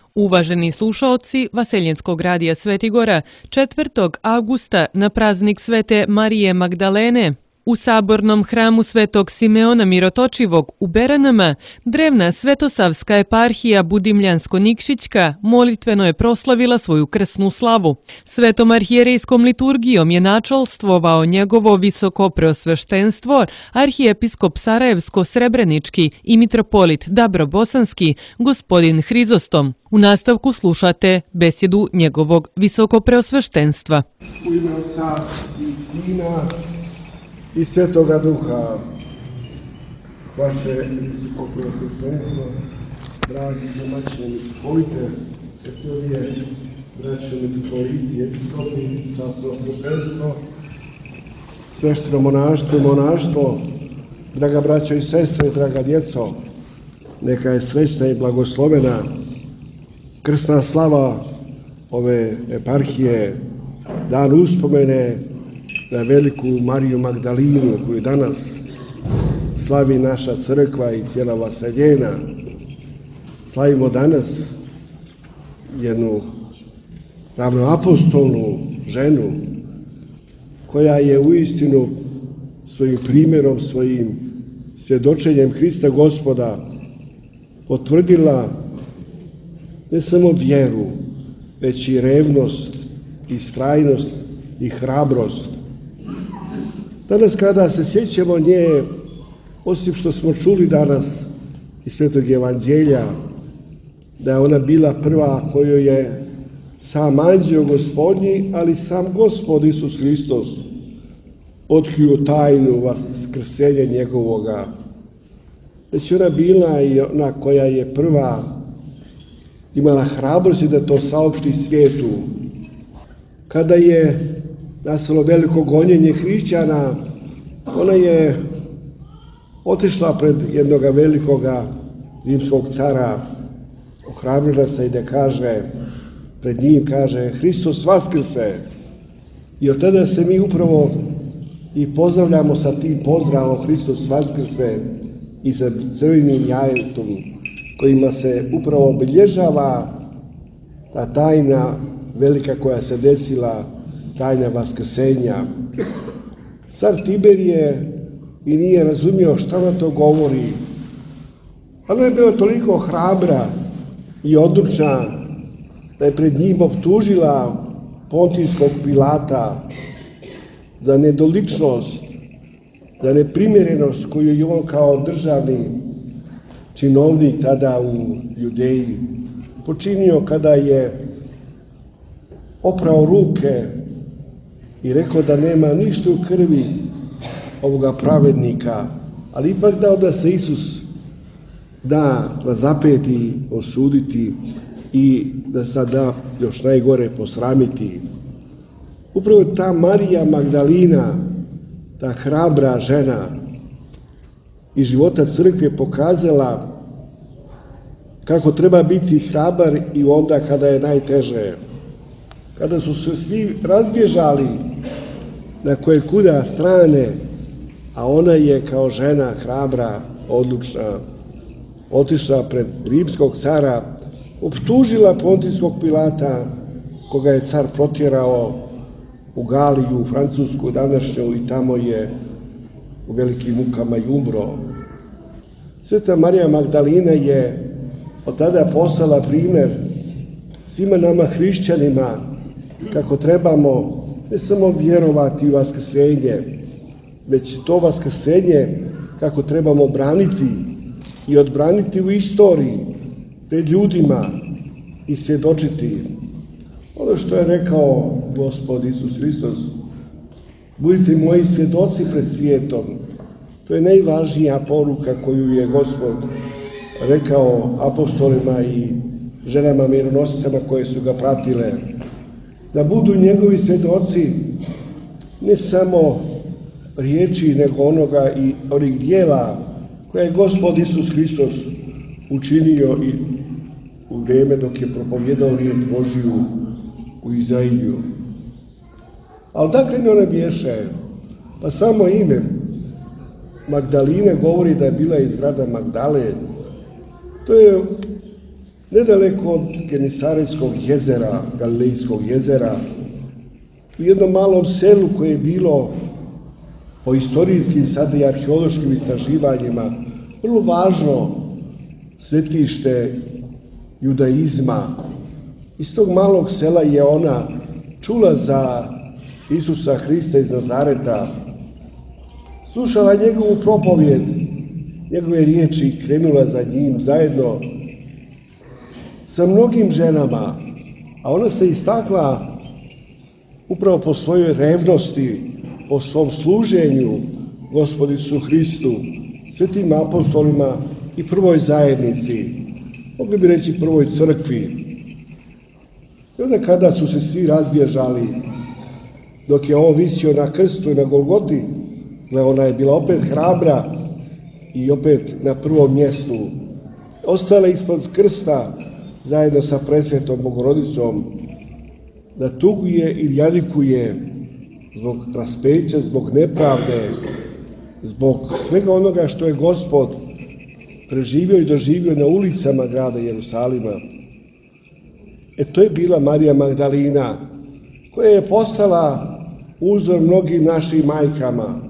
Uvaženi slušaoci Vaseljenskog radija Svetigora, 4. avgusta na praznik Svete Marije Magdalene, u sabornom hramu Svetog Simeona Mirotočivog u Beranama, drevna Svetosavska eparhija Budimljansko-Nikšićka molitveno je proslavila svoju krsnu slavu. Svetom arhijerejskom liturgijom je načalstvovao njegovo visoko preosveštenstvo, arhijepiskop Sarajevsko-Srebrenički i mitropolit Dabrobosanski, gospodin Hrizostom. U nastavku slušate besjedu njegovog visoko preosveštenstva. U ime Otca i Sina i Svetoga Duha, vaše visoko preosveštenstvo, dragi domaćini mitropolite, svetovije, braćo mitropoliti, episkopi, časno-svetenstvo, svešteno monaštvo i monaštvo, draga braćo i sestre, draga djeco, neka je srećna i blagoslovena krsna slava ove eparhije, dan uspomene na veliku Mariju Magdalinu, koju danas slavi naša crkva i cijela Vaseljena. Slavimo danas jednu ravnoapostolnu ženu koja je uistinu svojim primjerom, svojim svjedočenjem Hrista Gospoda potvrdila ne samo vjeru, već i revnost, i istrajnost i hrabrost. Danas kada se sjećamo nje, osim što smo čuli danas iz Svetog Evanđelja, da je ona bila prva kojoj je sam anđeo Gospodnji, ali sam Gospod Isus Hristos otkrio tajnu vaskrsenja njegovoga. Već ona bila i ona koja je prva imala hrabrosti da to saopšti svijetu. Kada je nastalo veliko gonjenje hrišćana, ona je otišla pred jednog velikoga rimskog cara, ohrabrila se i da kaže, pred njim kaže, Hristos vaskrse. I od tada se mi upravo i pozdravljamo sa tim pozdravom Hristos vaskrse i sa crvenim jajetom, kojima se upravo obilježava ta tajna velika koja se desila, tajna vaskrsenja. Car Tiberije i nije razumio šta na to govori, ali je bila toliko hrabra i odlučna da je pred njim optužila Pontijskog Pilata za nedoličnost, za neprimjerenost koju je on kao državni činovnik tada u Judeji počinio kada je oprao ruke i rekao da nema ništa u krvi ovoga pravednika, ali ipak dao da se Isus da razapeti, osuditi i da sad da još najgore posramiti. Upravo ta Marija Magdalina, ta hrabra žena iz života crkve pokazala kako treba biti hrabar i onda kada je najteže. Kada su se svi razbježali na koje kuda strane, a ona je kao žena hrabra, odlučna, otišla pred rimskog cara, optužila Pontijskog Pilata, koga je car protjerao u Galiju, u Francusku današnju, i tamo je u velikim mukama i umro. Sveta Marija Magdalina je od tada postala primjer svima nama hrišćanima kako trebamo ne samo vjerovati u vaskrsenje, već to vaskrsenje kako trebamo braniti i odbraniti u istoriji pred ljudima i svjedočiti. Ono što je rekao Gospod Isus Hristos, budite moji svjedoci pred svijetom. To je najvažnija poruka koju je Gospod rekao apostolima i ženama mironosicama koje su ga pratile. Da budu njegovi svjedoci ne samo riječi, nego onoga i onih djela koje je Gospod Isus Hristos učinio i u vrijeme dok je propovjedao riječ Božju u Izaiju. Ali dakle ona bješe, pa samo ime Magdaline govori da je bila iz grada Magdale. To je nedaleko od Genesarejskog jezera, Galilejskog jezera, u jednom malom selu koje je bilo po istorijskim sada i arheološkim istraživanjima vrlo važno svetište judaizma. Iz tog malog sela je ona čula za Isusa Hrista iz Nazareta, slušala njegovu propovjed, njegove riječi i krenula za njim zajedno sa mnogim ženama, a ona se istakla upravo po svojoj revnosti, po svom služenju Gospodu Isusu Hristu, svetim apostolima i prvoj zajednici, mogli bi reći prvoj crkvi. I onda kada su se svi razbježali, dok je on visio na krstu i na Golgoti, ona je bila opet hrabra i opet na prvom mjestu. Ostala ispod krsta zajedno sa presvetom Bogorodicom, da tuguje i jadikuje zbog raspeća, zbog nepravde, zbog svega onoga što je Gospod preživio i doživio na ulicama grada Jerusalima. To je bila Marija Magdalina, koja je postala uzor mnogim našim majkama.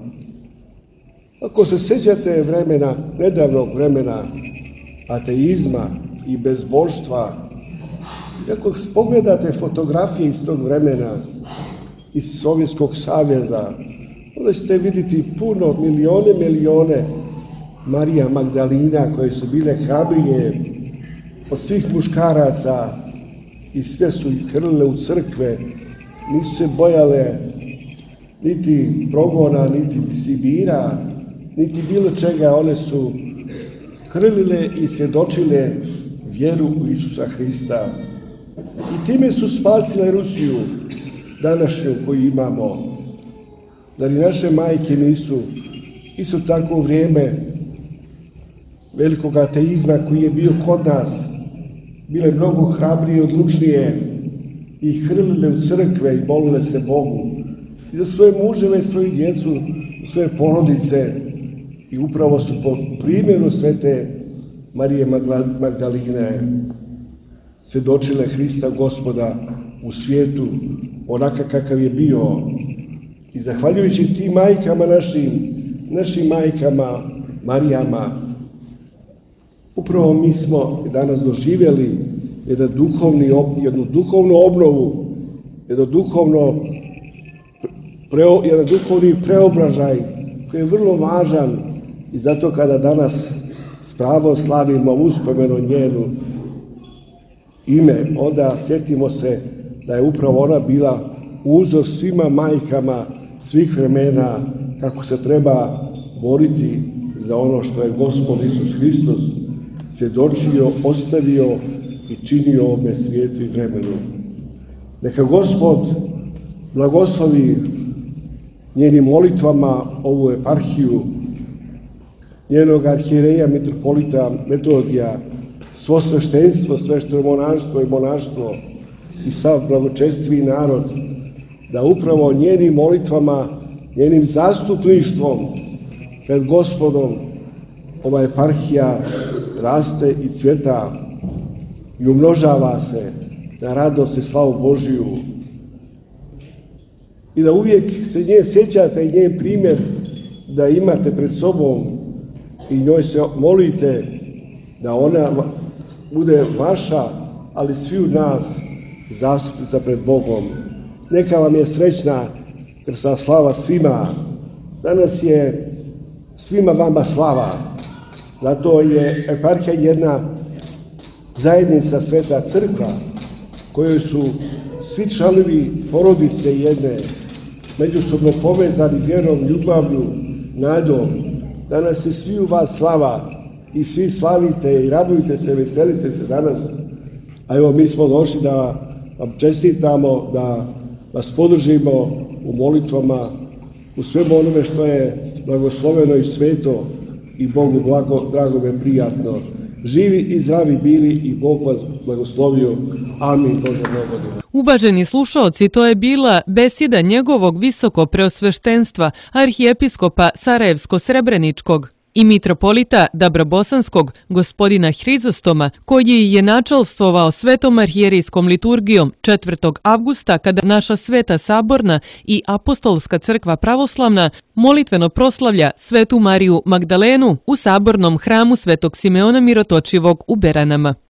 Ako se sjećate vremena, nedavnog vremena ateizma i bezbožstva, ako pogledate fotografije iz tog vremena, iz Sovjetskog saveza, onda ćete vidjeti puno, milijone Marija Magdalina koje su bile hrabrije od svih muškaraca i sve su ih hrlile u crkve, nisu se bojale niti progona, niti Sibira, niti bilo čega. One su hrlile i svjedočile vjeru u Isusa Hrista. I time su spasile Rusiju današnju koju imamo. Da li naše majke nisu isto tako u vrijeme velikog ateizma koji je bio kod nas, bile mnogo hrabrije i odlučnije i hrlile u crkve i molile se Bogu i za svoje muževe, svoju djecu, svoje porodice, i upravo su po primjeru svete Marije Magdaline svjedočile Hrista Gospoda u svijetu onaka kakav je bio. I zahvaljujući tim majkama našim majkama, Marijama, upravo mi smo danas doživjeli jednu duhovnu obnovu, jedan duhovni preobražaj koji je vrlo važan, i zato kada danas s pravom slavimo uspomenu njenu ime, onda sjetimo se da je upravo ona bila uzor svima majkama svih vremena, kako se treba boriti za ono što je Gospod Isus Hristos svjedočio, ostavio i činio ovome svijetu i vremenu. Neka Gospod blagoslovi njenim molitvama ovu eparhiju, njenog arhijereja, mitropolita Metodija, svo sveštenstvo, svešteno monaštvo i monaštvo i sav blagočestivi narod, da upravo njenim molitvama, njenim zastupništvom pred Gospodom ova eparhija raste i cvjeta i umnožava se na radost i slavu Božiju. I da uvijek se nje sjećate i njen primjer da imate pred sobom i njoj se molite da ona bude vaša, ali svi u nas zastupnica pred Bogom. Neka vam je srećna krsta slava svima. Danas je svima vama slava. Zato je eparhija jedna zajednica, sveta crkva, kojoj su svi članovi porodice jedne, međusobno povezani vjerom, ljubavlju, nadom. Danas je svi u vas slava i svi slavite i radujte se, veselite se danas. A evo, mi smo došli da vam čestitamo, da vas podržimo u molitvama, u svemu onome što je blagosloveno i sveto i Bogu drago me prijatno. Živi i zdravi bili i Bog vas blagoslovio. Amin. Bože blagoslov. Uvaženi slušaoci, to je bila beseda njegovog visoko preosveštenstva arhijepiskopa Sarajevsko-Srebreničkog i mitropolita Dabrobosanskog gospodina Hrizostoma, koji je načelstvovao svetom arhijerijskom liturgijom 4. avgusta kada naša sveta saborna i apostolska crkva pravoslavna molitveno proslavlja svetu Mariju Magdalenu u sabornom hramu svetog Simeona Mirotočivog u Beranama.